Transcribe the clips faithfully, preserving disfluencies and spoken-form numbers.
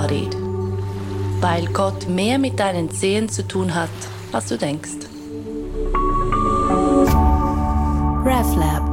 embodied. Weil Gott mehr mit deinen Zehen zu tun hat, als du denkst. RevLab.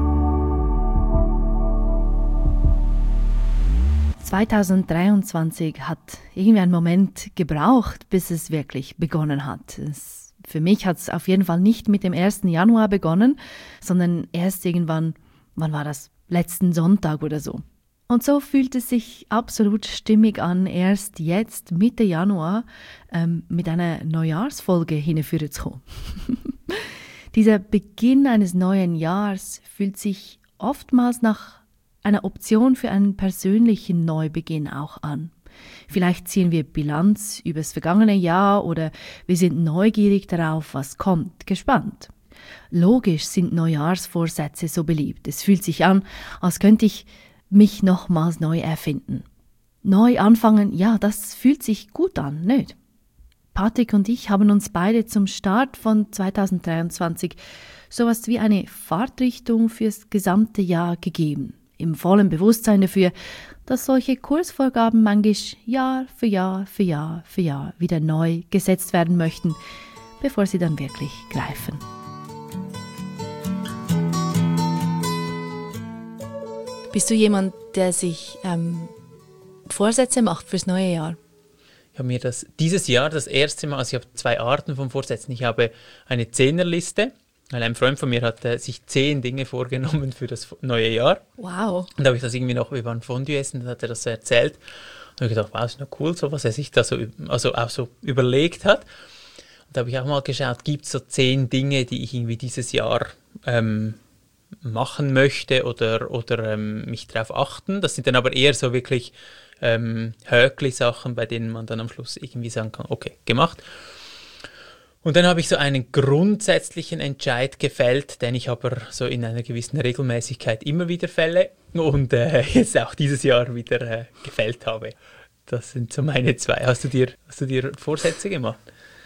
zweitausenddreiundzwanzig hat irgendwie einen Moment gebraucht, bis es wirklich begonnen hat. Es, für mich hat es auf jeden Fall nicht mit dem ersten Januar begonnen, sondern erst irgendwann, wann war das? Letzten Sonntag oder so. Und so fühlt es sich absolut stimmig an, erst jetzt, Mitte Januar, ähm, mit einer Neujahrsfolge hinführen zu kommen. Dieser Beginn eines neuen Jahres fühlt sich oftmals nach einer Option für einen persönlichen Neubeginn auch an. Vielleicht ziehen wir Bilanz über das vergangene Jahr oder wir sind neugierig darauf, was kommt, gespannt. Logisch sind Neujahrsvorsätze so beliebt. Es fühlt sich an, als könnte ich mich nochmals neu erfinden. Neu anfangen, ja, das fühlt sich gut an, nicht? Patrick und ich haben uns beide zum Start von zweitausenddreiundzwanzig sowas wie eine Fahrtrichtung fürs gesamte Jahr gegeben. Im vollen Bewusstsein dafür, dass solche Kursvorgaben manchmal Jahr für Jahr für Jahr für Jahr wieder neu gesetzt werden möchten, bevor sie dann wirklich greifen. Bist du jemand, der sich ähm, Vorsätze macht fürs neue Jahr? Ich habe mir das dieses Jahr das erste Mal, also ich habe zwei Arten von Vorsätzen. Ich habe eine Zehnerliste, weil ein Freund von mir hat äh, sich zehn Dinge vorgenommen für das neue Jahr. Wow. Und da habe ich das irgendwie noch, wir waren Fondue essen, dann hat er das so erzählt. Und da habe ich gedacht, wow, ist noch cool, so was er sich da so, also auch so überlegt hat. Und da habe ich auch mal geschaut, gibt es so zehn Dinge, die ich irgendwie dieses Jahr ähm, machen möchte oder, oder ähm, mich darauf achten. Das sind dann aber eher so wirklich ähm, Höckli-Sachen, bei denen man dann am Schluss irgendwie sagen kann, okay, gemacht. Und dann habe ich so einen grundsätzlichen Entscheid gefällt, den ich aber so in einer gewissen Regelmäßigkeit immer wieder fälle und äh, jetzt auch dieses Jahr wieder äh, gefällt habe. Das sind so meine zwei. Hast du dir, hast du dir Vorsätze gemacht?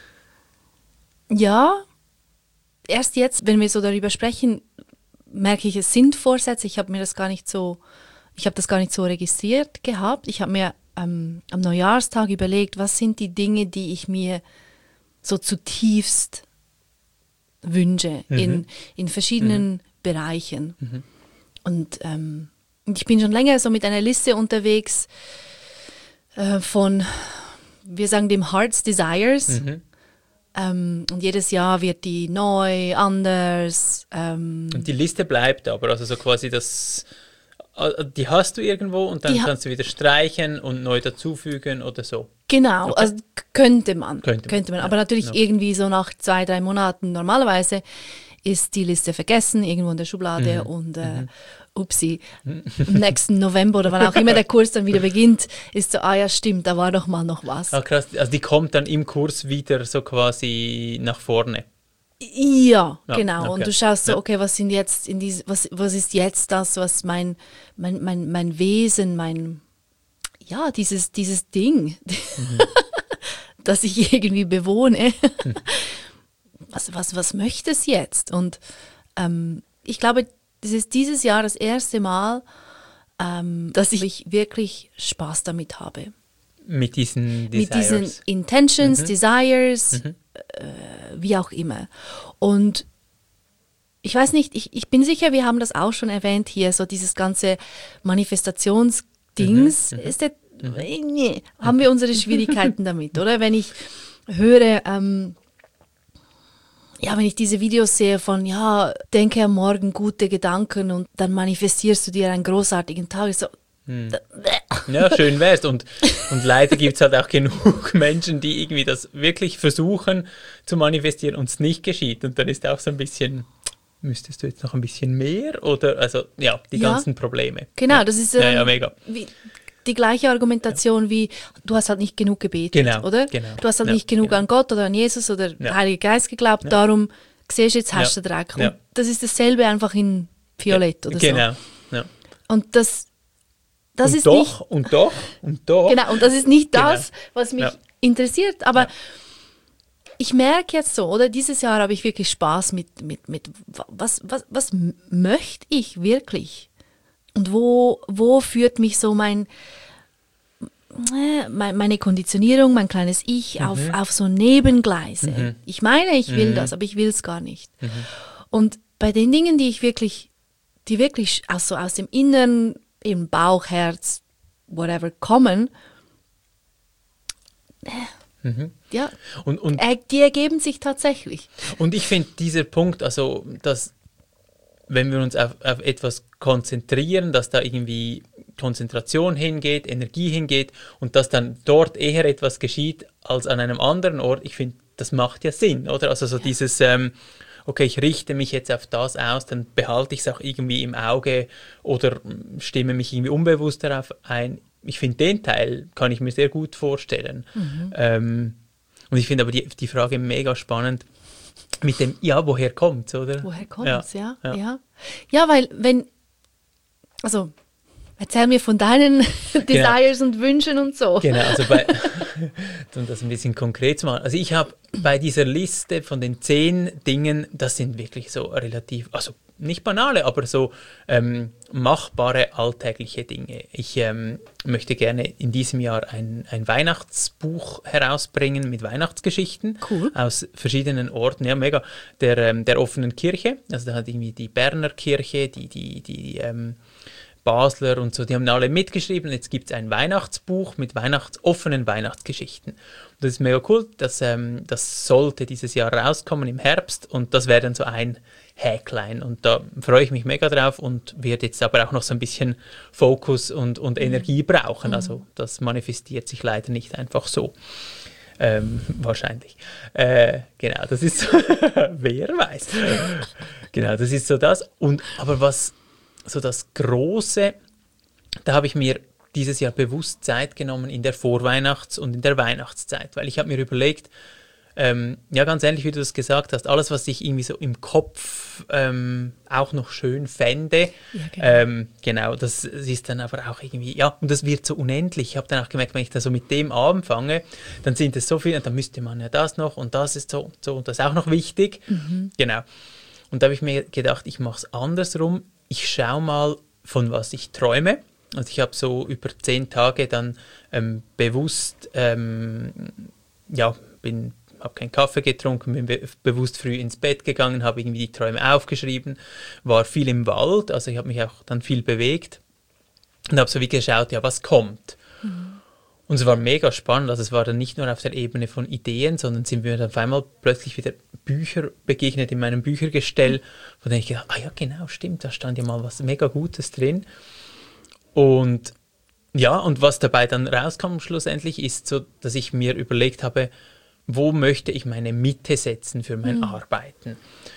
Ja, erst jetzt, wenn wir so darüber sprechen, merke ich, es sind Vorsätze. Ich habe mir das gar nicht so, ich habe das gar nicht so registriert gehabt. Ich habe mir ähm, am Neujahrstag überlegt, was sind die Dinge, die ich mir so zutiefst wünsche, mhm. in, in verschiedenen mhm. Bereichen. Mhm. Und ähm, ich bin schon länger so mit einer Liste unterwegs äh, von, wir sagen dem Heart's Desires. Mhm. Ähm, und jedes Jahr wird die neu, anders. Ähm, und die Liste bleibt aber, also so quasi das, die hast du irgendwo und dann kannst du wieder streichen und neu dazufügen oder so. Genau, okay. Also könnte man. Könnte man, könnte man. Ja. Aber natürlich ja. irgendwie so nach zwei, drei Monaten normalerweise ist die Liste vergessen, irgendwo in der Schublade mhm. und äh, mhm. upsi, im nächsten November oder wann auch immer der Kurs dann wieder beginnt, ist so, ah ja stimmt, da war doch mal noch was. Ah, krass, also die kommt dann im Kurs wieder so quasi nach vorne. Ja, ja, genau. Okay. Und du schaust so, ja. okay, was sind jetzt in diese, was, was ist jetzt das, was mein, mein, mein, mein Wesen, mein, ja, dieses, dieses Ding, mhm. das ich irgendwie bewohne, mhm. was, was, was möchte es jetzt? Und ähm, ich glaube, das ist dieses Jahr das erste Mal, ähm, dass ich wirklich Spaß damit habe. Mit diesen Desires. Mit diesen Intentions, mhm. Desires, mhm. äh, wie auch immer. Und ich weiß nicht, ich, ich bin sicher, wir haben das auch schon erwähnt hier, so dieses ganze Manifestationsdings, mhm. ist der, mhm. nee, haben wir unsere Schwierigkeiten damit, oder? Wenn ich höre, ähm, ja, wenn ich diese Videos sehe von, ja, denke am Morgen gute Gedanken und dann manifestierst du dir einen großartigen Tag, so, Hm. Ja, schön wär's. Und, und leider gibt es halt auch genug Menschen, die irgendwie das wirklich versuchen zu manifestieren und es nicht geschieht. Und dann ist auch so ein bisschen, müsstest du jetzt noch ein bisschen mehr? Oder, also, ja, die ja, ganzen Probleme. Genau, ja. das ist ähm, ja, ja, mega. Wie die gleiche Argumentation ja. wie, du hast halt nicht genug gebetet, genau, oder? Genau. Du hast halt ja, nicht genug genau. an Gott oder an Jesus oder ja. Heiligen Geist geglaubt, ja. darum siehst du, jetzt hast du ja. Dreck. Und ja. das ist dasselbe einfach in Violett oder genau. so. Genau. Ja. Und das Das und ist doch, nicht, und doch, und doch. Genau, und das ist nicht das, genau. was mich ja. interessiert. Aber ja. ich merke jetzt so, oder dieses Jahr habe ich wirklich Spaß mit, mit, mit was, was, was möchte ich wirklich? Und wo, wo führt mich so mein, äh, meine Konditionierung, mein kleines Ich mhm. auf, auf so Nebengleise. Mhm. Ich meine, ich will mhm. das, aber ich will es gar nicht. Mhm. Und bei den Dingen, die ich wirklich, die wirklich also aus dem Inneren, im Bauch, Herz, whatever, kommen, äh, mhm. ja, und, und, äh, die ergeben sich tatsächlich. Und ich finde dieser Punkt, also dass wenn wir uns auf, auf etwas konzentrieren, dass da irgendwie Konzentration hingeht, Energie hingeht und dass dann dort eher etwas geschieht als an einem anderen Ort, ich finde, das macht ja Sinn, oder? Also so ja. dieses, ähm, okay, ich richte mich jetzt auf das aus, dann behalte ich es auch irgendwie im Auge oder stimme mich irgendwie unbewusst darauf ein. Ich finde, den Teil kann ich mir sehr gut vorstellen. Mhm. Ähm, und ich finde aber die, die Frage mega spannend, mit dem, ja, woher kommt's, oder? Woher kommt's, ja. Ja, ja. ja. Ja, weil wenn, also erzähl mir von deinen Desires genau. und Wünschen und so. Genau, also bei, um das ein bisschen konkret zu machen, also ich habe bei dieser Liste von den zehn Dingen, das sind wirklich so relativ, also nicht banale, aber so ähm, machbare alltägliche Dinge. Ich ähm, möchte gerne in diesem Jahr ein, ein Weihnachtsbuch herausbringen mit Weihnachtsgeschichten cool. aus verschiedenen Orten, ja mega, der, ähm, der offenen Kirche, also da hat irgendwie die Berner Kirche, die, die, die ähm, Basler und so, die haben alle mitgeschrieben. Jetzt gibt es ein Weihnachtsbuch mit Weihnachts-, offenen Weihnachtsgeschichten. Und das ist mega cool, das, ähm, das sollte dieses Jahr rauskommen im Herbst und das wäre dann so ein Häklein. Und da freue ich mich mega drauf und werde jetzt aber auch noch so ein bisschen Fokus und, und Energie brauchen. Mhm. Also das manifestiert sich leider nicht einfach so. Ähm, wahrscheinlich. Äh, genau, das ist so, wer weiß. Genau, das ist so das. Und, aber was so das Große, da habe ich mir dieses Jahr bewusst Zeit genommen in der Vorweihnachts- und in der Weihnachtszeit, weil ich habe mir überlegt, ähm, ja ganz ähnlich wie du das gesagt hast, alles was ich irgendwie so im Kopf ähm, auch noch schön fände, ja, genau. Ähm, genau, das ist dann aber auch irgendwie, ja, und das wird so unendlich. Ich habe dann auch gemerkt, wenn ich da so mit dem anfange, dann sind es so viele, und dann müsste man ja das noch und das ist so und so und das ist auch noch wichtig. Mhm. Genau. Und da habe ich mir gedacht, ich mache es andersrum. Ich schaue mal, von was ich träume. Also ich habe so über zehn Tage dann ähm, bewusst, ähm, ja, bin, habe keinen Kaffee getrunken, bin be- bewusst früh ins Bett gegangen, habe irgendwie die Träume aufgeschrieben, war viel im Wald, also ich habe mich auch dann viel bewegt und habe so wie geschaut, ja, was kommt. Mhm. Und es war mega spannend, also es war dann nicht nur auf der Ebene von Ideen, sondern sind wir dann auf einmal plötzlich wieder Bücher begegnet in meinem Büchergestell, wo dann ich gedacht, ah ja genau, stimmt, da stand ja mal was mega Gutes drin. Und ja, und was dabei dann rauskam schlussendlich ist so, dass ich mir überlegt habe, wo möchte ich meine Mitte setzen für mein mhm. Arbeiten.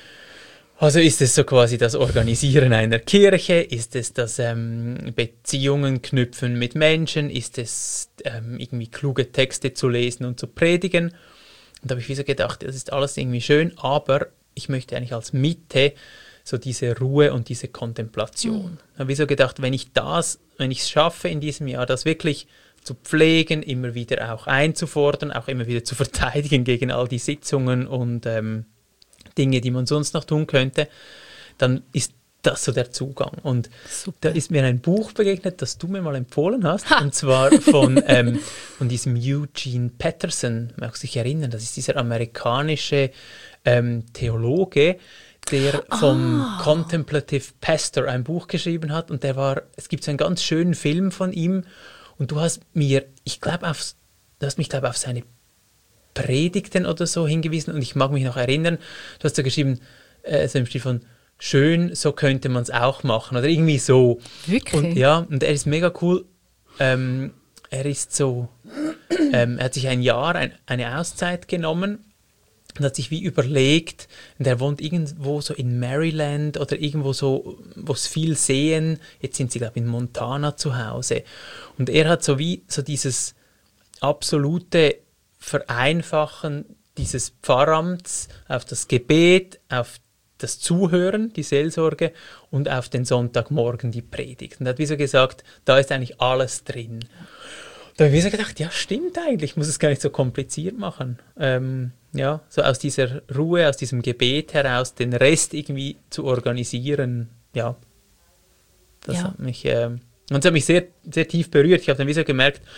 Also ist es so quasi das Organisieren einer Kirche, ist es das ähm, Beziehungen knüpfen mit Menschen, ist es ähm, irgendwie kluge Texte zu lesen und zu predigen. Und da habe ich wie so gedacht, das ist alles irgendwie schön, aber ich möchte eigentlich als Mitte so diese Ruhe und diese Kontemplation. Mhm. Ich habe wie so gedacht, wenn ich das, wenn ich es schaffe in diesem Jahr, das wirklich zu pflegen, immer wieder auch einzufordern, auch immer wieder zu verteidigen gegen all die Sitzungen und ähm, Dinge, die man sonst noch tun könnte, dann ist das so der Zugang. Und Super. Da ist mir ein Buch begegnet, das du mir mal empfohlen hast, ha. und zwar von, ähm, von diesem Eugene Peterson, magst du dich erinnern, das ist dieser amerikanische ähm, Theologe, der vom ah. Contemplative Pastor ein Buch geschrieben hat und der war, es gibt so einen ganz schönen Film von ihm und du hast mir, ich glaube, auf, du hast mich glaube auf seine Predigten oder so hingewiesen und ich mag mich noch erinnern, du hast da geschrieben, äh, so im Stil von schön, so könnte man es auch machen oder irgendwie so. Wirklich? Und ja, und er ist mega cool. Ähm, er ist so, ähm, er hat sich ein Jahr, ein, eine Auszeit genommen und hat sich wie überlegt, und er wohnt irgendwo so in Maryland oder irgendwo so, wo es viel sehen, jetzt sind sie glaube ich in Montana zu Hause und er hat so wie so dieses absolute Vereinfachen dieses Pfarramts auf das Gebet, auf das Zuhören, die Seelsorge und auf den Sonntagmorgen die Predigt. Und er hat wie so gesagt, da ist eigentlich alles drin. Da habe ich so gedacht, ja stimmt eigentlich, ich muss es gar nicht so kompliziert machen. Ähm, ja, so aus dieser Ruhe, aus diesem Gebet heraus, den Rest irgendwie zu organisieren, ja, das ja. hat mich, äh, und das hat mich sehr, sehr tief berührt. Ich habe dann wie so gemerkt,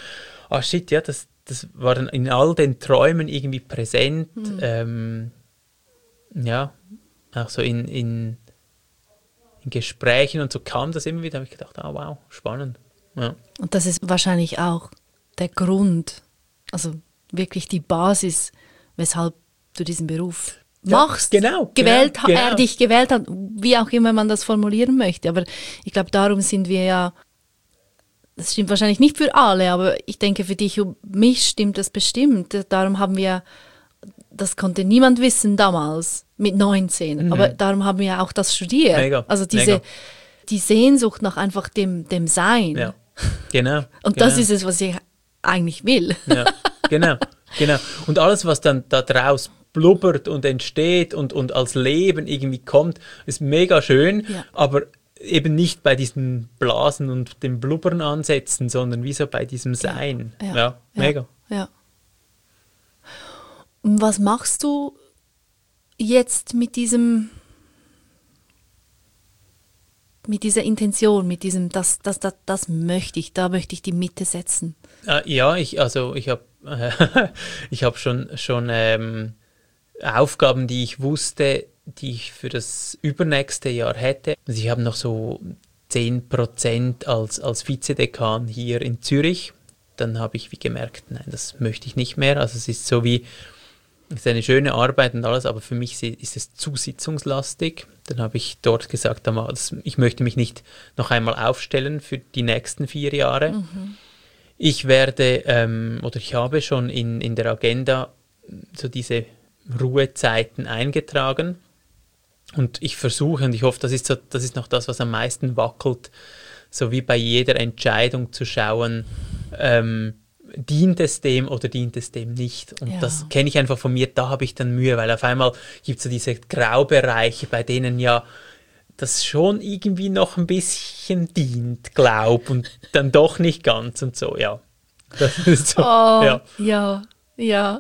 ah shit, ja, das, das war dann in all den Träumen irgendwie präsent. Mhm. Ähm, ja, auch so in, in, in Gesprächen und so kam das immer wieder, habe ich gedacht, ah wow, spannend. Ja. Und das ist wahrscheinlich auch der Grund, also wirklich die Basis, weshalb du diesen Beruf ja, machst, genau, gewählt, genau, genau. er dich gewählt hat, wie auch immer man das formulieren möchte. Aber ich glaube, darum sind wir ja, das stimmt wahrscheinlich nicht für alle, aber ich denke, für dich und mich stimmt das bestimmt. Darum haben wir, das konnte niemand wissen damals, mit neunzehn, mhm. aber darum haben wir auch das studiert. Mega, also diese, mega. die Sehnsucht nach einfach dem, dem Sein. Ja, genau. Und genau. das ist es, was ich eigentlich will. Ja, genau, genau. Und alles, was dann da draus blubbert und entsteht und, und als Leben irgendwie kommt, ist mega schön, ja. aber eben nicht bei diesen Blasen und dem Blubbern ansetzen, sondern wie so bei diesem Sein. Ja, ja, ja mega. Ja. Und was machst du jetzt mit diesem, mit dieser Intention, mit diesem, das, das, das, das möchte ich, da möchte ich die Mitte setzen? Äh, ja, ich, also ich habe äh, ich hab schon, schon ähm, Aufgaben, die ich wusste, die ich für das übernächste Jahr hätte. Also ich habe noch so zehn Prozent als, als Vizedekan hier in Zürich. Dann habe ich wie gemerkt, nein, das möchte ich nicht mehr. Also es ist so wie, es ist eine schöne Arbeit und alles, aber für mich ist es zu sitzungslastig. Dann habe ich dort gesagt, ich möchte mich nicht noch einmal aufstellen für die nächsten vier Jahre. Mhm. Ich werde, ähm, oder ich habe schon in, in der Agenda so diese Ruhezeiten eingetragen. Und ich versuche, und ich hoffe, das ist, so, das ist noch das, was am meisten wackelt, so wie bei jeder Entscheidung zu schauen, ähm, dient es dem oder dient es dem nicht? Und ja. das kenne ich einfach von mir, da habe ich dann Mühe, weil auf einmal gibt es so diese Graubereiche, bei denen ja das schon irgendwie noch ein bisschen dient, glaub, und dann doch nicht ganz und so, ja. Das ist so, oh, ja. Ja, ja.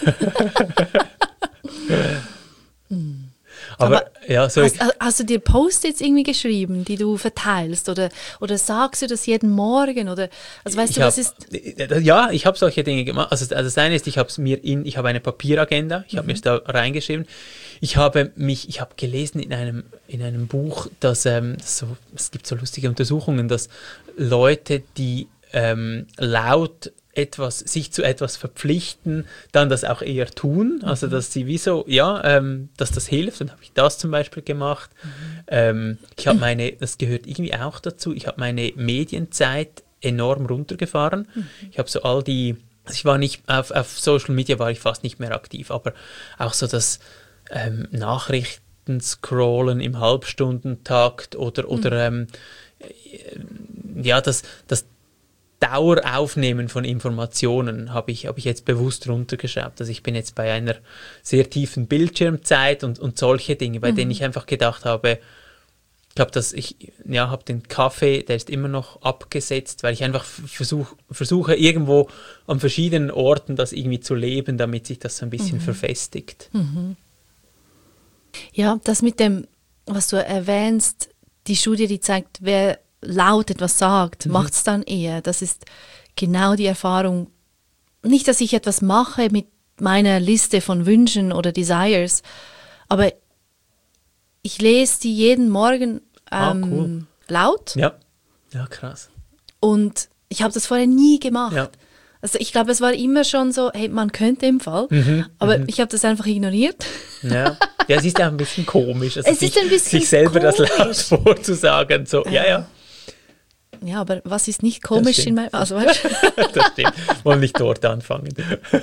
Aber, Aber ja, so hast, hast du dir Post-its irgendwie geschrieben, die du verteilst? Oder, oder sagst du das jeden Morgen? Oder, also weißt ich du, hab, was ist... Ja, ich habe solche Dinge gemacht. Also, also das eine ist, ich habe mir in, ich habe eine Papieragenda, ich habe mhm. mir da reingeschrieben. Ich habe mich, ich habe gelesen in einem, in einem Buch, dass ähm, so, es gibt so lustige Untersuchungen, dass Leute, die ähm, laut etwas, sich zu etwas verpflichten, dann das auch eher tun, also dass sie wie so, ja, ähm, dass das hilft, dann habe ich das zum Beispiel gemacht. Mhm. Ähm, ich habe meine, das gehört irgendwie auch dazu, ich habe meine Medienzeit enorm runtergefahren. Mhm. Ich habe so all die, also ich war nicht, auf, auf Social Media war ich fast nicht mehr aktiv, aber auch so das ähm, Nachrichten scrollen im Halbstundentakt oder, oder mhm. ähm, ja, das, das Daueraufnehmen von Informationen habe ich, habe ich jetzt bewusst runtergeschraubt. Also ich bin jetzt bei einer sehr tiefen Bildschirmzeit und, und solche Dinge, bei mhm. denen ich einfach gedacht habe, ich habe das, ich ja, habe den Kaffee, der ist immer noch abgesetzt, weil ich einfach versuch, versuche irgendwo an verschiedenen Orten das irgendwie zu leben, damit sich das so ein bisschen mhm. verfestigt. Mhm. Ja, das mit dem, was du erwähnst, die Studie, die zeigt, wer laut etwas sagt, mhm. macht es dann eher. Das ist genau die Erfahrung. Nicht, dass ich etwas mache mit meiner Liste von Wünschen oder Desires, aber ich lese die jeden Morgen ähm, ah, cool. laut. Ja, ja, krass. Und ich habe das vorher nie gemacht. Ja. Also ich glaube, es war immer schon so, hey, man könnte im Fall, mhm, aber mhm. ich habe das einfach ignoriert. Ja, ja, es ist auch ein bisschen komisch, also es sich, ist ein bisschen sich selber komisch. Das laut vorzusagen. So, ja, ja. Ja, aber was ist nicht komisch in meinem... Also, weißt du? Das stimmt. Wollen nicht dort anfangen.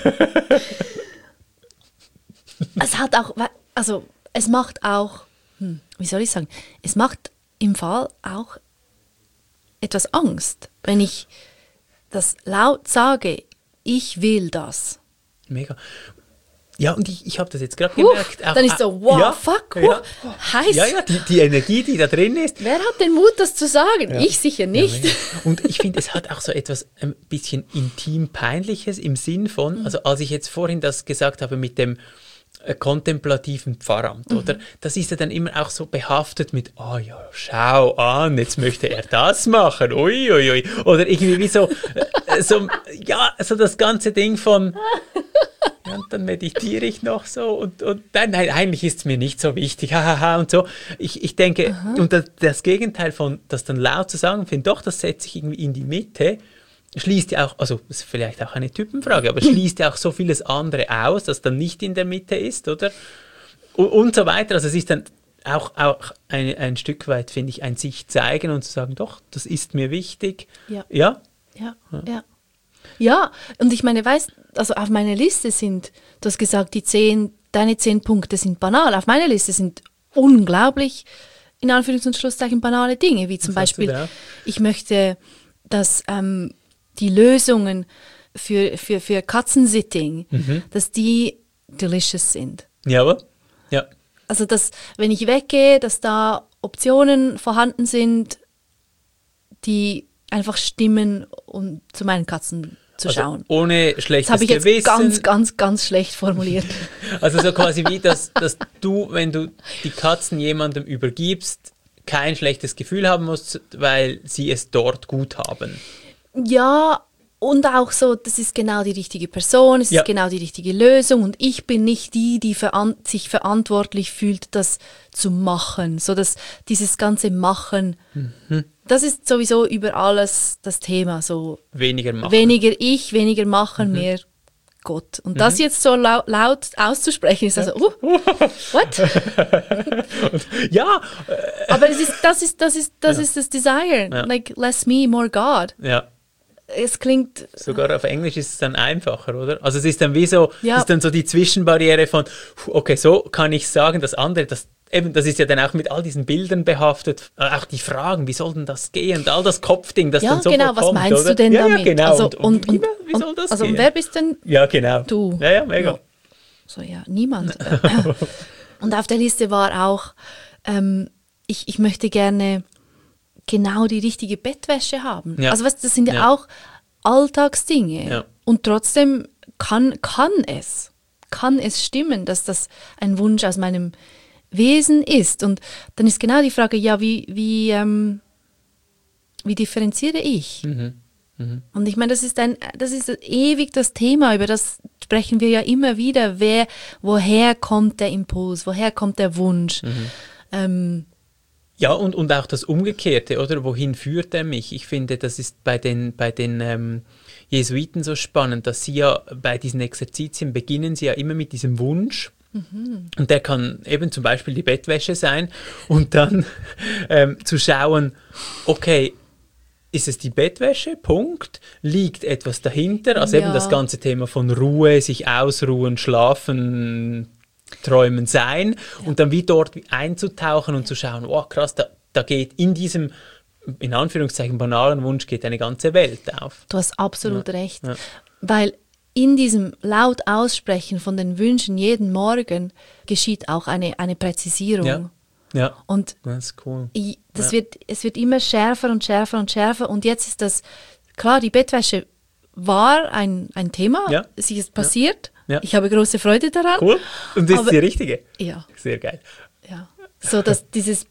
Es hat auch... Also, es macht auch... Hm, wie soll ich sagen? Es macht im Fall auch etwas Angst, wenn ich das laut sage, ich will das. Mega. Ja, und ich, ich habe das jetzt gerade gemerkt. Auch, dann ist so, wow, ja, fuck, wow, ja. heiß. Ja, ja, die, die Energie, die da drin ist. Wer hat den Mut, das zu sagen? Ja. Ich sicher nicht. Ja, und ich finde, es hat auch so etwas ein bisschen intim Peinliches im Sinn von, also als ich jetzt vorhin das gesagt habe mit dem, äh, kontemplativen Pfarramt, mhm. oder? Das ist ja dann immer auch so behaftet mit, ah oh ja, schau an, jetzt möchte er das machen, ui, ui, ui. Oder irgendwie wie so, äh, so, ja, so das ganze Ding von, ja, und dann meditiere ich noch so und, und nein, nein, eigentlich ist es mir nicht so wichtig, hahaha und so. Ich, ich denke, aha. und das, das Gegenteil von, das dann laut zu sagen, finde doch, das setzt sich irgendwie in die Mitte, schließt ja auch, also das ist vielleicht auch eine Typenfrage, aber schließt ja auch so vieles andere aus, das dann nicht in der Mitte ist, oder? Und, und so weiter. Also es ist dann auch, auch ein, ein Stück weit, finde ich, ein sich zeigen und zu sagen, doch, das ist mir wichtig. Ja. Ja? Ja, ja. ja. Ja, und ich meine, weißt, also auf meiner Liste sind, du hast gesagt, die zehn, deine zehn Punkte sind banal. Auf meiner Liste sind unglaublich, in Anführungs- und Schlusszeichen, banale Dinge, wie zum Beispiel, da? ich möchte, dass ähm, die Lösungen für, für, für Katzensitting, mhm. dass die delicious sind. Ja, ja. Also, dass, wenn ich weggehe, dass da Optionen vorhanden sind, die einfach stimmen, um zu meinen Katzen zu also schauen. Ohne schlechtes das habe ich jetzt Gewissen. ganz, ganz, ganz schlecht formuliert. Also so quasi wie, dass, dass du, wenn du die Katzen jemandem übergibst, kein schlechtes Gefühl haben musst, weil sie es dort gut haben. Ja, und auch so, das ist genau die richtige Person, es ja. ist genau die richtige Lösung und ich bin nicht die, die veran- sich verantwortlich fühlt, das zu machen. So dass dieses ganze Machen, mhm. das ist sowieso über alles das Thema. So weniger machen. Weniger ich, weniger machen, mhm. mehr Gott. Und mhm. das jetzt so laut, laut auszusprechen, ist also, uh, what? ja. Aber es ist, das ist das, ist, das, ja. ist das Desire. Ja. Like, less me, more God. Ja. Es klingt... Sogar auf Englisch ist es dann einfacher, oder? Also es ist dann wie so, ja. ist dann so die Zwischenbarriere von, okay, so kann ich sagen, das andere, das eben, das ist ja dann auch mit all diesen Bildern behaftet, auch die Fragen, wie soll denn das gehen und all das Kopfding, das ja, dann so genau, kommt, was meinst oder? du denn ja, damit? Ja, genau. Also, und, und, und, und, wie, wie soll das also gehen? wer bist denn ja, genau. du? Ja, ja, mega. Ja. So, ja, niemand. Und auf der Liste war auch, ähm, ich, ich möchte gerne genau die richtige Bettwäsche haben. Ja. Also weißt, das sind ja, ja. auch Alltagsdinge. Ja. Und trotzdem kann, kann es, kann es stimmen, dass das ein Wunsch aus meinem Wesen ist. Und dann ist genau die Frage, ja, wie, wie, ähm, wie differenziere ich? Mhm. Mhm. Und ich meine, das ist ein, das ist ewig das Thema, über das sprechen wir ja immer wieder. Wer, woher kommt der Impuls, woher kommt der Wunsch? Mhm. Ähm, Ja, und, und auch das Umgekehrte, oder? Wohin führt er mich? Ich finde, das ist bei den, bei den ähm, Jesuiten so spannend, dass sie ja bei diesen Exerzitien beginnen sie ja immer mit diesem Wunsch. Mhm. Und der kann eben zum Beispiel die Bettwäsche sein und dann ähm, zu schauen, okay, ist es die Bettwäsche? Punkt. Liegt etwas dahinter? Also ja. eben das ganze Thema von Ruhe, sich ausruhen, schlafen, träumen, sein ja. und dann wie dort einzutauchen und zu schauen, oh krass, da, da geht in diesem, in Anführungszeichen, banalen Wunsch geht eine ganze Welt auf. Du hast absolut ja. recht. Ja. Weil in diesem laut Aussprechen von den Wünschen jeden Morgen geschieht auch eine, eine Präzisierung. Ja. Ja, und das ist cool. Ich, das ja. wird, es wird immer schärfer und schärfer und schärfer und jetzt ist das, klar, die Bettwäsche war ein, ein Thema, ja. sie ist passiert, ja. Ja. ich habe große Freude daran. Cool, und das aber, ist die richtige? Ja. Sehr geil. Ja. So, dass dieses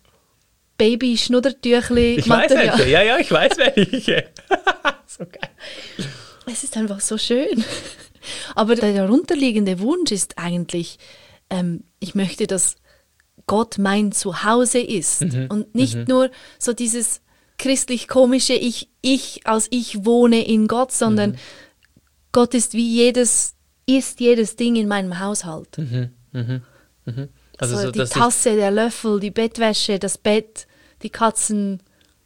Baby-Schnuddertüchli Ich weiß welche, ja, ja, ich weiß welche. So geil. Es ist einfach so schön. Aber der darunterliegende Wunsch ist eigentlich, ähm, ich möchte, dass Gott mein Zuhause ist mhm. und nicht mhm. nur so dieses christlich-komische ich, ich als ich wohne in Gott, sondern mhm. Gott ist wie jedes, ist jedes Ding in meinem Haushalt. Mhm. Mhm. Mhm. Also so so, die Tasse, der Löffel, die Bettwäsche, das Bett, die Katzen,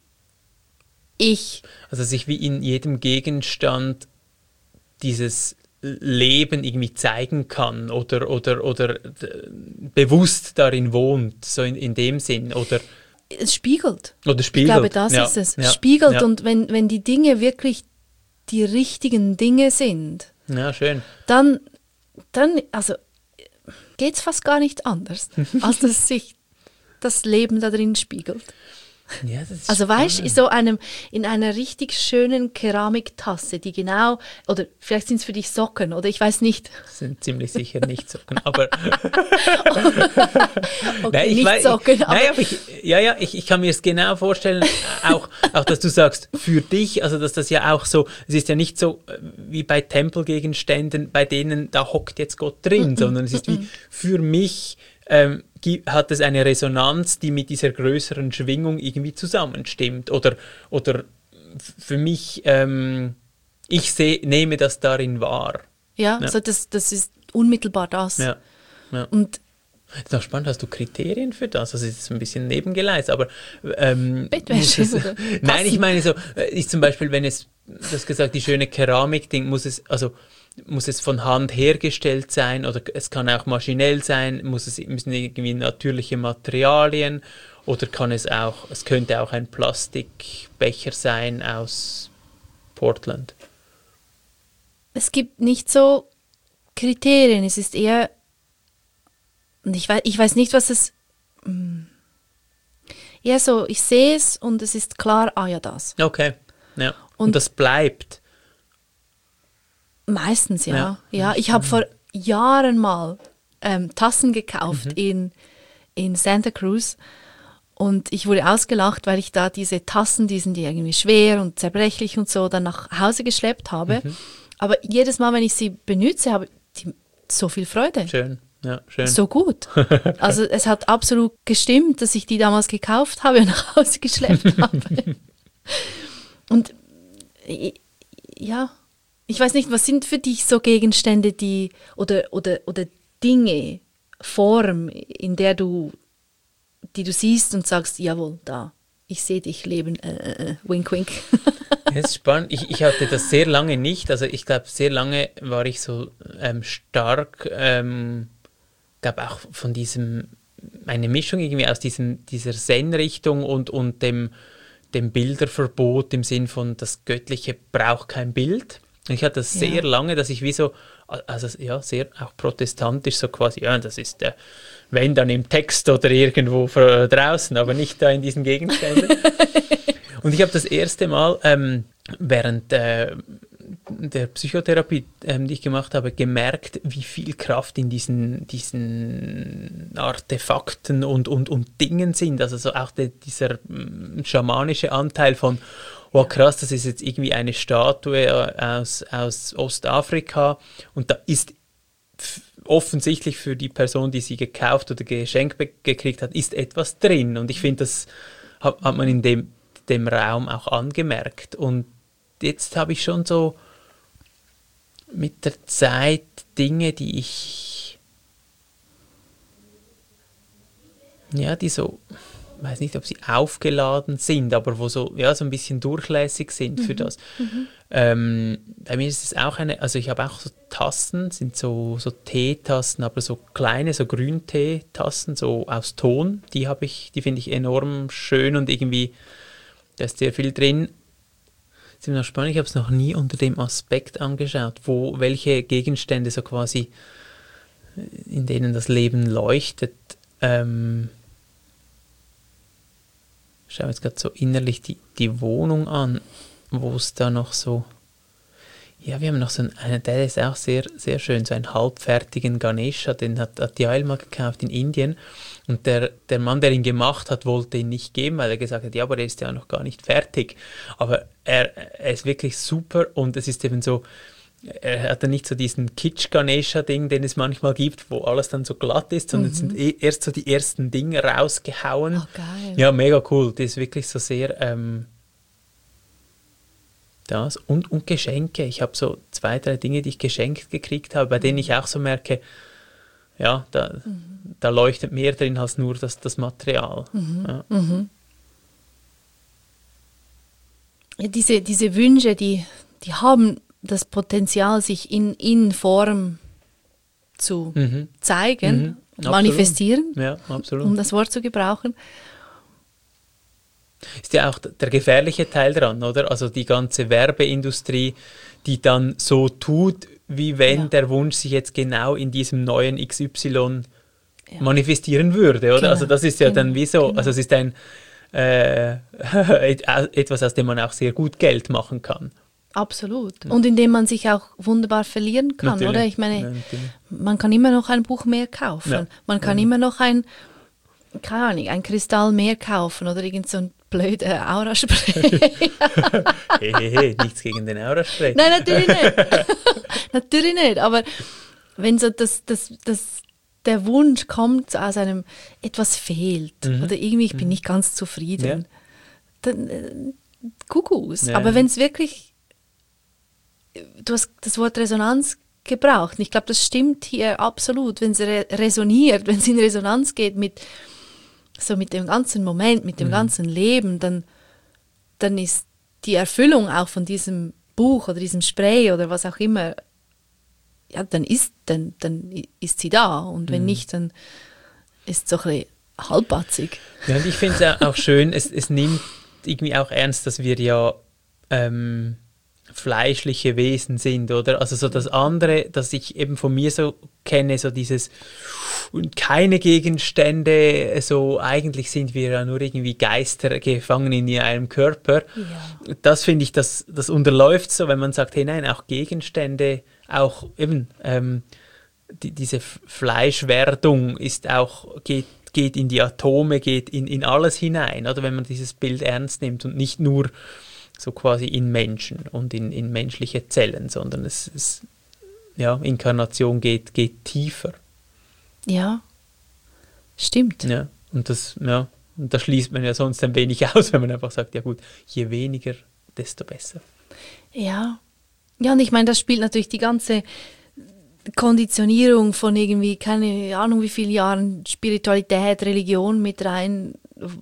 ich. Also sich wie in jedem Gegenstand dieses Leben irgendwie zeigen kann oder, oder, oder bewusst darin wohnt, so in, in dem Sinn. Oder es spiegelt. Oder spiegelt. Ich glaube, das ja. ist es. Ja. Spiegelt ja. und wenn, wenn die Dinge wirklich die richtigen Dinge sind, ja, schön. dann, dann also, geht es fast gar nicht anders, als dass sich das Leben da drin spiegelt. Ja, das ist Also weißt du, in spannend. so einem, in einer richtig schönen Keramiktasse, die genau, oder vielleicht sind es für dich Socken, oder ich weiß nicht. Das sind ziemlich sicher nicht Socken, aber Okay, nein, ich nicht weiß, Socken, ich, aber nein, aber ich, ja, ja, ich, ich kann mir es genau vorstellen, auch, auch, dass du sagst, für dich, also dass das ja auch so, es ist ja nicht so äh, wie bei Tempelgegenständen, bei denen da hockt jetzt Gott drin, sondern es ist wie für mich ähm, gi- hat es eine Resonanz, die mit dieser größeren Schwingung irgendwie zusammenstimmt. Oder, oder f- für mich, ähm, ich seh, nehme das darin wahr. ja, Ja. so das, das ist unmittelbar das. Ja. Ja. Und Das ist noch spannend, hast du Kriterien für das? Also es ist ein bisschen nebengeleist, aber ähm, Bettwäsche muss es, oder nein, ich Tassen? meine so, äh, ist zum Beispiel, wenn es, du hast gesagt, die schöne Keramik-Ding, muss es, also muss es von Hand hergestellt sein oder es kann auch maschinell sein, muss es, müssen irgendwie natürliche Materialien oder kann es auch, es könnte auch ein Plastikbecher sein aus Portland. es gibt nicht so Kriterien, es ist eher, und ich weiß, ich weiß nicht, was es, mm, eher so, ich sehe es und es ist klar, ah ja, das. Okay, ja. Und, Und- das bleibt. Meistens, ja. Ja. Ja, ich habe vor Jahren mal ähm, Tassen gekauft in, in Santa Cruz und ich wurde ausgelacht, weil ich da diese Tassen, die sind ja irgendwie schwer und zerbrechlich und so, dann nach Hause geschleppt habe. Aber jedes Mal, wenn ich sie benutze, habe ich so viel Freude. Schön, ja, schön. So gut. Also es hat absolut gestimmt, dass ich die damals gekauft habe und nach Hause geschleppt habe. Und i- ja, ich weiß nicht, was sind für dich so Gegenstände, die oder, oder, oder Dinge, Form, in der du, die du siehst und sagst, jawohl, da, ich sehe dich leben, äh, äh, äh, wink, wink. Ja, das ist spannend. Ich, ich hatte das sehr lange nicht. Also ich glaube, sehr lange war ich so ähm, stark, ähm, glaube auch von diesem, eine Mischung irgendwie aus diesem, dieser Zen-Richtung und, und dem, dem Bilderverbot im Sinn von, das Göttliche braucht kein Bild. Und ich hatte das sehr Ja. lange, dass ich wie so, also ja, sehr auch protestantisch so quasi, ja, das ist, äh, wenn dann im Text oder irgendwo vor- draußen, aber nicht da in diesen Gegenständen. Und ich habe das erste Mal ähm, während äh, der Psychotherapie, ähm, die ich gemacht habe, gemerkt, wie viel Kraft in diesen, diesen Artefakten und, und, und Dingen sind. Also so auch de, dieser mm, schamanische Anteil von, oh krass, das ist jetzt irgendwie eine Statue aus, aus Ostafrika und da ist f- offensichtlich für die Person, die sie gekauft oder geschenkt be- gekriegt hat, ist etwas drin. Und ich finde, das hat, hat man in dem, dem Raum auch angemerkt. Und jetzt habe ich schon so mit der Zeit Dinge, die ich, ja, die so, ich weiß nicht, ob sie aufgeladen sind, aber wo so, ja, so ein bisschen durchlässig sind für das. Ähm, bei mir ist es auch eine, also ich habe auch so Tassen, sind so, so Teetassen, aber so kleine, so Grünteetassen, so aus Ton, die habe ich, die finde ich enorm schön und irgendwie, da ist sehr viel drin. Das ist immer noch spannend, ich habe es noch nie unter dem Aspekt angeschaut, wo, welche Gegenstände so quasi, in denen das Leben leuchtet, ähm, ich schaue jetzt gerade so innerlich die, die Wohnung an, wo es da noch so, ja, wir haben noch so einen, der ist auch sehr, sehr schön, so einen halbfertigen Ganesha, den hat Adyael mal gekauft in Indien und der, der Mann, der ihn gemacht hat, wollte ihn nicht geben, weil er gesagt hat, ja, aber der ist ja noch gar nicht fertig, aber er, er ist wirklich super und es ist eben so, er hat dann nicht so diesen Kitsch-Ganesha-Ding, den es manchmal gibt, wo alles dann so glatt ist, sondern es sind eh erst so die ersten Dinge rausgehauen. Oh, geil. Ja, mega cool. Das ist wirklich so sehr ähm, das. Und, und Geschenke. Ich habe so zwei, drei Dinge, die ich geschenkt gekriegt habe, bei denen ich auch so merke, ja, da, da leuchtet mehr drin als nur das, das Material. Ja. Ja, diese, diese Wünsche, die, die haben das Potenzial, sich in, in Form zu Mhm. zeigen, Mhm. Absolut. manifestieren, Ja, absolut. um das Wort zu gebrauchen. Ist ja auch der gefährliche Teil dran, oder? Also die ganze Werbeindustrie, die dann so tut, wie wenn Ja. der Wunsch sich jetzt genau in diesem neuen X Y Ja. manifestieren würde, oder? Genau, Also das ist ja dann genau, wie so, genau. also es ist ein, äh, etwas, aus dem man auch sehr gut Geld machen kann. Absolut. Und indem man sich auch wunderbar verlieren kann, Natürlich. oder? Ich meine, Ja, natürlich. man kann immer noch ein Buch mehr kaufen. Ja. Man kann Ja. immer noch ein, keine Ahnung, ein Kristall mehr kaufen oder irgend so ein blöder Aura-Spray. Hey, hey, hey, nichts gegen den Aura-Spray. Nein, natürlich nicht. Natürlich nicht. Aber wenn so das, das, das, der Wunsch kommt aus einem, etwas fehlt Mhm. oder irgendwie, ich bin nicht ganz zufrieden, Ja. dann äh, Kuckucks. Ja. Aber wenn es wirklich, du hast das Wort Resonanz gebraucht. Und ich glaube, das stimmt hier absolut. Wenn es re resoniert, wenn es in Resonanz geht mit, so mit dem ganzen Moment, mit dem Mhm. ganzen Leben, dann, dann ist die Erfüllung auch von diesem Buch oder diesem Spray oder was auch immer, ja, dann ist, dann, dann ist sie da. Und wenn Mhm. nicht, dann ist es so ein bisschen halbbatzig. Ja, und ich finde es auch schön, es, es nimmt irgendwie auch ernst, dass wir ja ähm, fleischliche Wesen sind, oder? Also so das andere, das ich eben von mir so kenne, so dieses und keine Gegenstände, so eigentlich sind wir ja nur irgendwie Geister gefangen in einem Körper. Ja. Das finde ich, das, das unterläuft so, wenn man sagt, hey nein, auch Gegenstände, auch eben ähm, die, diese F- Fleischwerdung ist auch, geht, geht in die Atome, geht in, in alles hinein, oder wenn man dieses Bild ernst nimmt und nicht nur so quasi in Menschen und in, in menschliche Zellen, sondern es, es ja, Inkarnation geht, geht tiefer. Ja, stimmt. Ja, und das, ja, und das schließt man ja sonst ein wenig aus, wenn man einfach sagt, ja gut, je weniger, desto besser. Ja. Ja, und ich meine, das spielt natürlich die ganze Konditionierung von irgendwie, keine Ahnung wie viele Jahren Spiritualität, Religion mit rein,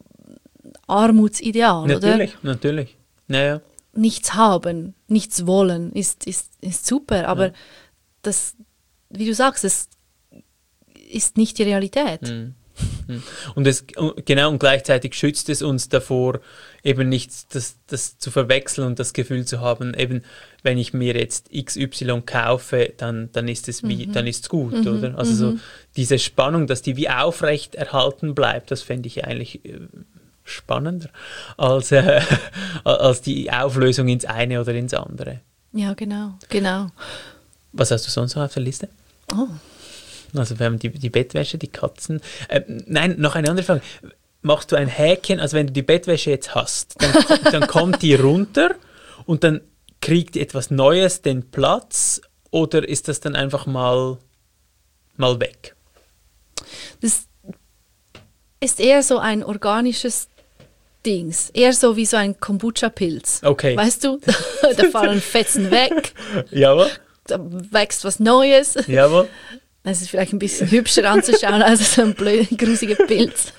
Armutsideal, Natürlich, oder? natürlich. Naja. Nichts haben, nichts wollen, ist, ist, ist super, aber Ja. das, wie du sagst, das ist nicht die Realität. Mhm. Mhm. Und es, genau, und gleichzeitig schützt es uns davor, eben nicht das, das zu verwechseln und das Gefühl zu haben, eben, wenn ich mir jetzt X Y kaufe, dann, dann ist es wie, Mhm. dann ist es gut, Mhm. oder? Also so Mhm. diese Spannung, dass die wie aufrecht erhalten bleibt, das fände ich eigentlich äh, spannender als, äh, als die Auflösung ins eine oder ins andere. Ja, genau, genau. Was hast du sonst noch auf der Liste? Oh. Also wir haben die, die Bettwäsche, die Katzen. Äh, nein, noch eine andere Frage. Machst du ein Häkchen, also wenn du die Bettwäsche jetzt hast, dann, ko- dann kommt die runter und dann kriegt etwas Neues den Platz oder ist das dann einfach mal, mal weg? Das ist eher so ein organisches Dings. Eher so wie so ein Kombucha-Pilz. Okay. Weißt du? Da fallen Fetzen weg, Jawohl, da wächst was Neues. jawohl. Das ist vielleicht ein bisschen hübscher anzuschauen als so ein blöder, grusiger Pilz.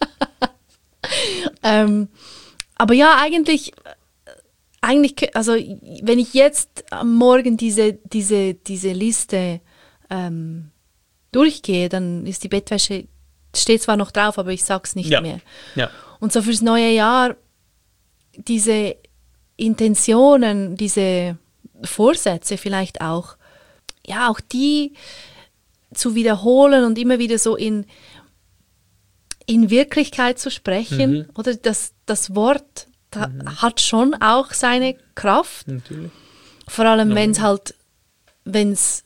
ähm, aber ja, eigentlich, eigentlich, also wenn ich jetzt am Morgen diese, diese, diese Liste ähm, durchgehe, dann ist die Bettwäsche, steht zwar noch drauf, aber ich sag's nicht Ja. mehr. Ja. Und so fürs neue Jahr, diese Intentionen, diese Vorsätze vielleicht auch, ja, auch die zu wiederholen und immer wieder so in, in Wirklichkeit zu sprechen. Mhm. Oder das, das Wort da, hat schon auch seine Kraft. Natürlich. Vor allem, Ja. wenn es halt, wenn es,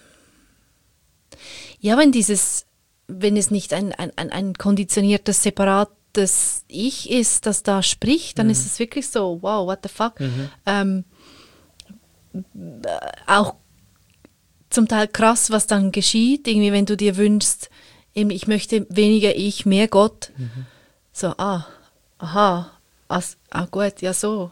ja, wenn dieses, wenn es nicht ein, ein, ein, ein konditioniertes, separates Ich ist, das da spricht, dann Mhm. ist es wirklich so, wow, what the fuck. Mhm. Ähm, äh, auch zum Teil krass, was dann geschieht, irgendwie, wenn du dir wünschst, eben, ich möchte weniger ich, mehr Gott. Mhm. So, ah, aha, as, ah gut, ja so.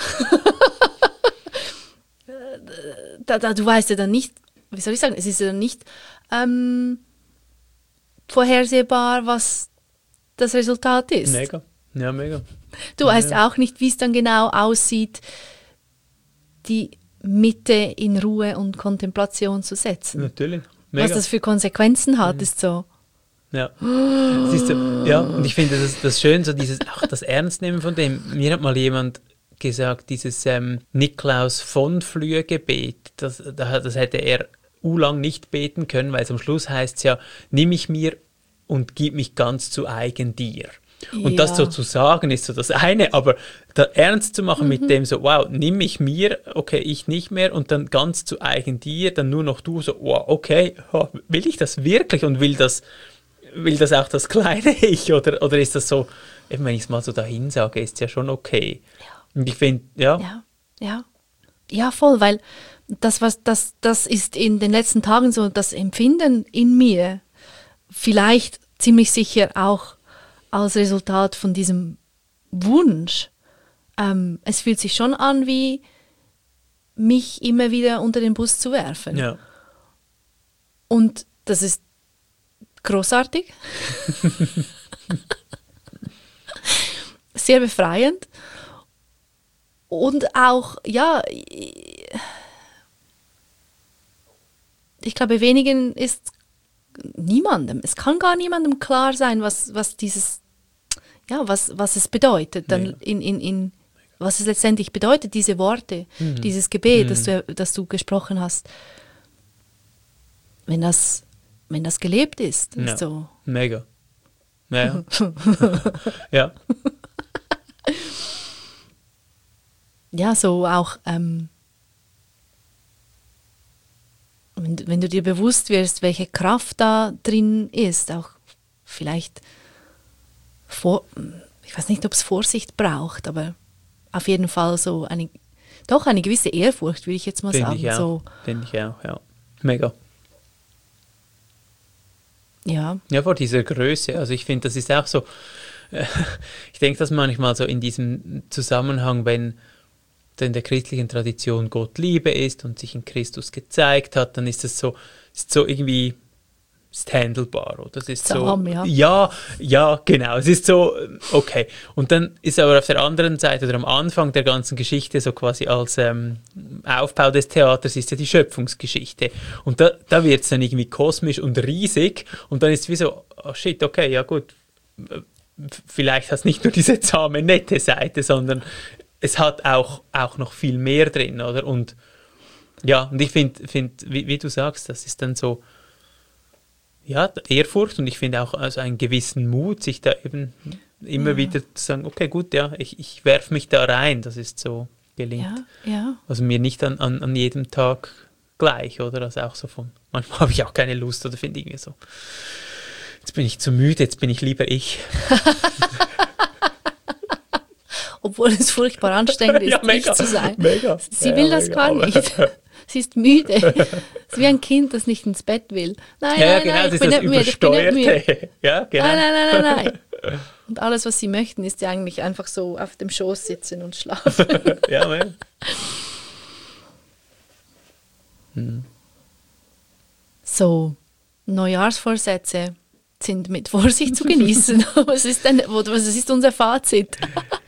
da, da, du weißt ja dann nicht, wie soll ich sagen, es ist ja dann nicht ähm, vorhersehbar, was das Resultat ist. Mega. Ja, mega. Du weißt auch nicht, wie es dann genau aussieht, die Mitte in Ruhe und Kontemplation zu setzen. Natürlich. Mega. Was das für Konsequenzen hat, Mhm. ist so. Ja. Es ist so, ja, und ich finde das, das schön, so dieses, auch das Ernstnehmen von dem. Mir hat mal jemand gesagt, dieses ähm, Niklaus von Flühe-Gebet, das, das hätte er u-lang nicht beten können, weil es am Schluss heißt es ja, nimm mich mir und gib mich ganz zu eigen dir. Und Ja. das so zu sagen, ist so das eine, aber da ernst zu machen Mhm. mit dem so, wow, nimm ich mir, okay, ich nicht mehr und dann ganz zu eigen dir, dann nur noch du so, wow, okay, oh, will ich das wirklich und will das, will das auch das kleine Ich oder, oder ist das so, eben wenn ich es mal so dahin sage, ist es ja schon okay. Und ich finde, ja, Ja, ja. Ja, voll, weil das, was, das, das ist in den letzten Tagen so das Empfinden in mir, vielleicht ziemlich sicher auch als Resultat von diesem Wunsch. Ähm, es fühlt sich schon an, wie mich immer wieder unter den Bus zu werfen. ja, Und das ist großartig. Sehr befreiend. Und auch, ja, ich glaube, wenigen ist niemandem, es kann gar niemandem klar sein, was, was dieses, ja, was, was es bedeutet, dann Mega. in, in, in, was es letztendlich bedeutet, diese Worte, Mhm. dieses Gebet, Mhm. das, du, das du gesprochen hast. Wenn das, wenn das gelebt ist, Ja. ist so. mega. Ja, ja. Ja, so auch, ähm, wenn, du- wenn du dir bewusst wirst, welche Kraft da drin ist, auch vielleicht, vor, ich weiß nicht, ob es Vorsicht braucht, aber auf jeden Fall so eine, doch eine gewisse Ehrfurcht, würde ich jetzt mal Finde sagen. ich auch, So, finde ich auch, ja. Mega. ja, Ja, vor dieser Größe. Also ich finde, das ist auch so, äh, ich denke das manchmal so in diesem Zusammenhang, wenn in der christlichen Tradition Gott Liebe ist und sich in Christus gezeigt hat, dann ist es so, ist so irgendwie ist handelbar, oder? Das ist Zahm, so, ja. ja, ja, genau. Es ist so, okay. Und dann ist aber auf der anderen Seite oder am Anfang der ganzen Geschichte so quasi als ähm, Aufbau des Theaters ist ja die Schöpfungsgeschichte. Und da, da wird es dann irgendwie kosmisch und riesig und dann ist es wie so, oh shit, okay, ja gut, vielleicht hat es nicht nur diese zahme, nette Seite, sondern es hat auch, auch noch viel mehr drin, oder? Und ja, und ich finde, find, wie, wie du sagst, das ist dann so, ja, Ehrfurcht und ich finde auch also einen gewissen Mut, sich da eben immer Ja. wieder zu sagen, okay, gut, ja, ich, ich werfe mich da rein, das ist so gelingt. ja, ja. Also mir nicht an, an, an jedem Tag gleich, oder? Also auch so von, manchmal habe ich auch keine Lust oder finde irgendwie so, jetzt bin ich zu müde, jetzt bin ich lieber ich. Obwohl es furchtbar anstrengend ist, Ja, mega, nicht zu sein. mega. Sie Ja, will das mega, gar aber- nicht. Sie ist müde. Es ist wie ein Kind, das nicht ins Bett will. Nein, Ja, nein, genau, nein, das ich ist bin das nicht müde, ich bin nicht müde. Übersteuerte. Ja, genau. Nein, nein, nein, nein, nein. Und alles, was sie möchten, ist ja eigentlich einfach so auf dem Schoß sitzen und schlafen. Ja, mega. So, Neujahrsvorsätze sind mit Vorsicht zu genießen. Was ist denn, was ist unser Fazit?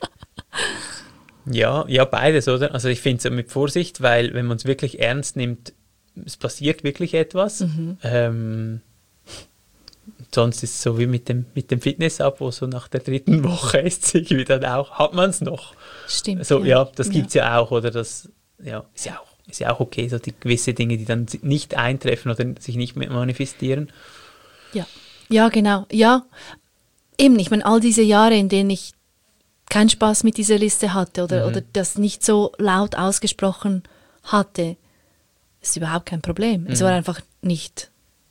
Ja, ja, beides, oder? Also ich finde es mit Vorsicht, weil wenn man es wirklich ernst nimmt, es passiert wirklich etwas. Ähm, sonst ist es so wie mit dem, mit dem Fitness-Abo, so nach der dritten Woche ist es irgendwie dann auch, hat man es noch. Stimmt. So, ja, das gibt es ja auch, oder? Das ja, ist ja auch, ist ja auch okay, so die gewisse Dinge, die dann nicht eintreffen oder sich nicht mehr manifestieren. Ja. Ja, genau. Ja, eben, ich meine, all diese Jahre, in denen ich keinen Spaß mit dieser Liste hatte oder, Mhm. oder das nicht so laut ausgesprochen hatte, ist überhaupt kein Problem. Es Mhm. war einfach nicht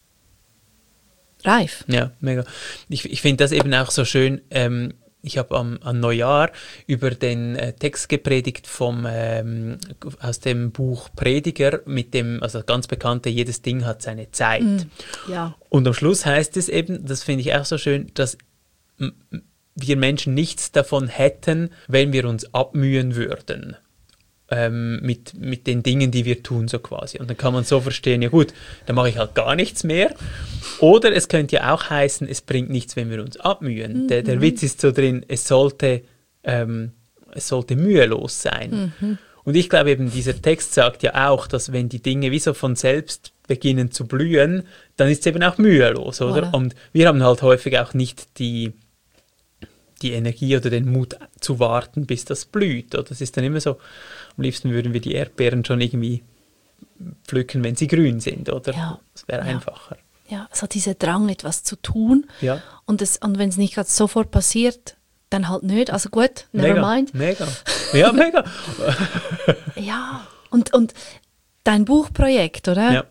reif. Ja, mega. Ich, ich finde das eben auch so schön. Ähm, ich habe am, an Neujahr über den äh, Text gepredigt vom, ähm, aus dem Buch Prediger mit dem, also ganz bekannte, jedes Ding hat seine Zeit. Ja. Und am Schluss heißt es eben, das finde ich auch so schön, dass m- m- wir Menschen nichts davon hätten, wenn wir uns abmühen würden. Ähm, mit, mit den Dingen, die wir tun, so quasi. Und dann kann man so verstehen, ja gut, dann mache ich halt gar nichts mehr. Oder es könnte ja auch heißen, es bringt nichts, wenn wir uns abmühen. Mhm. Der, der Witz ist so drin, es sollte, ähm, es sollte mühelos sein. Mhm. Und ich glaube eben, dieser Text sagt ja auch, dass wenn die Dinge wie so von selbst beginnen zu blühen, dann ist es eben auch mühelos, oder? Voilà. Und wir haben halt häufig auch nicht die die Energie oder den Mut zu warten, bis das blüht. Oder? Das ist dann immer so, am liebsten würden wir die Erdbeeren schon irgendwie pflücken, wenn sie grün sind, oder? Ja. Das wäre Ja. einfacher. ja, es hat dieser Drang, etwas zu tun. Ja. Und, es, und wenn es nicht gerade sofort passiert, dann halt nicht. Also gut, never Mega, mind. Mega. Ja, mega. Ja, und, und dein Buchprojekt, oder? Ja.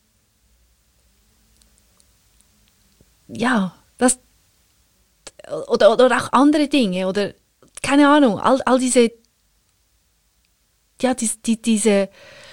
Ja, das oder, oder auch andere Dinge oder keine Ahnung, all, all diese ja, die, die, diese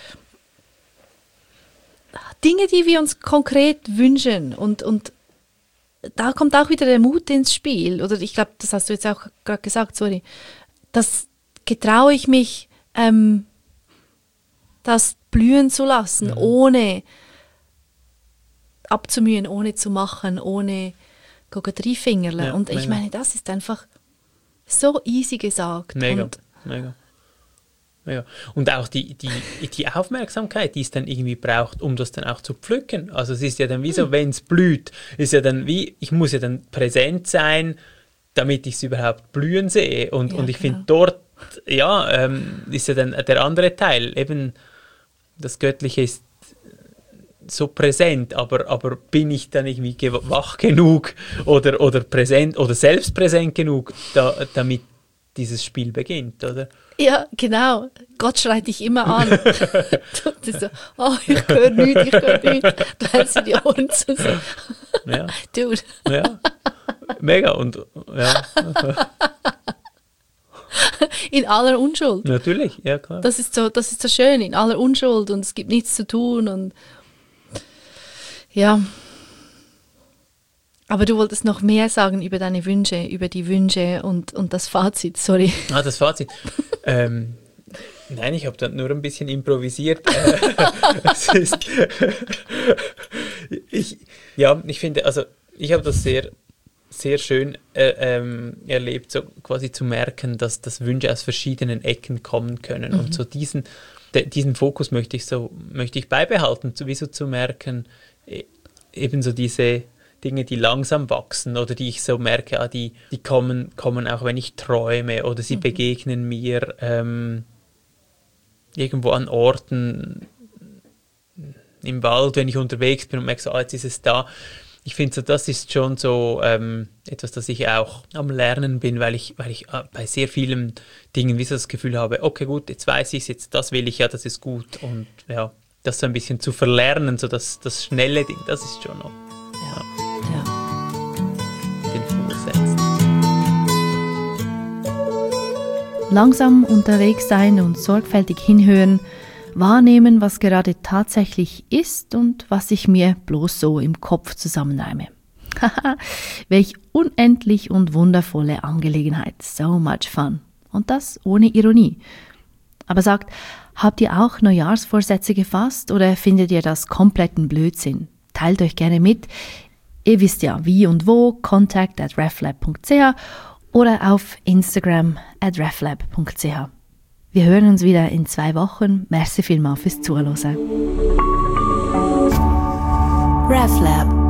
Dinge, die wir uns konkret wünschen und, und da kommt auch wieder der Mut ins Spiel. Oder ich glaube, das hast du jetzt auch gerade gesagt, sorry. Das getraue ich mich, ähm, das blühen zu lassen, mhm. ohne abzumühen, ohne zu machen, ohne Drei-Fingerle. Ja, und ich mega. meine, das ist einfach so easy gesagt. Mega, und mega. Ja. Und auch die, die, die Aufmerksamkeit, die es dann irgendwie braucht, um das dann auch zu pflücken. Also es ist ja dann wie so, wenn es blüht, ist ja dann wie, ich muss ja dann präsent sein, damit ich es überhaupt blühen sehe. Und, ja, und ich genau. finde, dort ja, ähm, ist ja dann der andere Teil, eben das Göttliche ist so präsent, aber, aber bin ich dann irgendwie wach genug oder, oder präsent oder selbst präsent genug, da, damit dieses Spiel beginnt, oder? Ja, genau. Gott schreit dich immer an. Du so, oh, ich höre nichts, ich höre nichts. Du hältst dir die Ohren zu. So. Ja. Dude. Ja, mega. Und, ja. In aller Unschuld. Natürlich, ja klar. Das ist so, das ist so schön, in aller Unschuld und es gibt nichts zu tun und ja. Aber du wolltest noch mehr sagen über deine Wünsche, über die Wünsche und, und das Fazit, sorry. Ah, das Fazit. ähm, nein, ich habe da nur ein bisschen improvisiert. es ist, ich, ja, ich finde, also ich habe das sehr, sehr schön äh, ähm, erlebt, so quasi zu merken, dass, dass Wünsche aus verschiedenen Ecken kommen können. Mhm. Und so diesen, de, diesen Fokus möchte ich so, möchte ich beibehalten, sowieso zu merken, e, eben so diese Dinge, die langsam wachsen oder die ich so merke, ah, die, die kommen, kommen auch, wenn ich träume oder sie mhm. begegnen mir ähm, irgendwo an Orten im Wald, wenn ich unterwegs bin und merke so, ah, jetzt ist es da. Ich finde, so, das ist schon so ähm, etwas, das ich auch am Lernen bin, weil ich, weil ich äh, bei sehr vielen Dingen wie so das Gefühl habe, okay, gut, jetzt weiß ich es, jetzt das will ich ja, das ist gut. Und ja, das so ein bisschen zu verlernen, so das, das schnelle Ding, das ist schon noch. Ja. Langsam unterwegs sein und sorgfältig hinhören, wahrnehmen, was gerade tatsächlich ist und was ich mir bloß so im Kopf zusammenreime. Haha, welch unendlich und wundervolle Angelegenheit. So much fun. Und das ohne Ironie. Aber sagt, habt ihr auch Neujahrsvorsätze gefasst oder findet ihr das kompletten Blödsinn? Teilt euch gerne mit. Ihr wisst ja wie und wo, contact at reflab punkt c h oder auf Instagram at reflab punkt c h. Wir hören uns wieder in zwei Wochen. Merci vielmals fürs Zuhören. RefLab